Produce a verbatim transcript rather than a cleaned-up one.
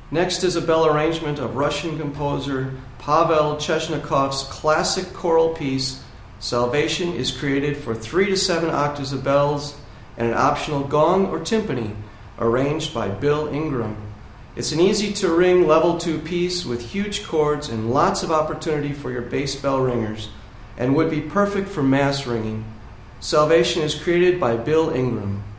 Next is a bell arrangement of Russian composer Pavel Chechnikov's classic choral piece, Salvation is created for three to seven octaves of bells and an optional gong or timpani, arranged by Bill Ingram. It's an easy-to-ring level two piece with huge chords and lots of opportunity for your bass bell ringers, and would be perfect for mass ringing. Salvation is created by Bill Ingram.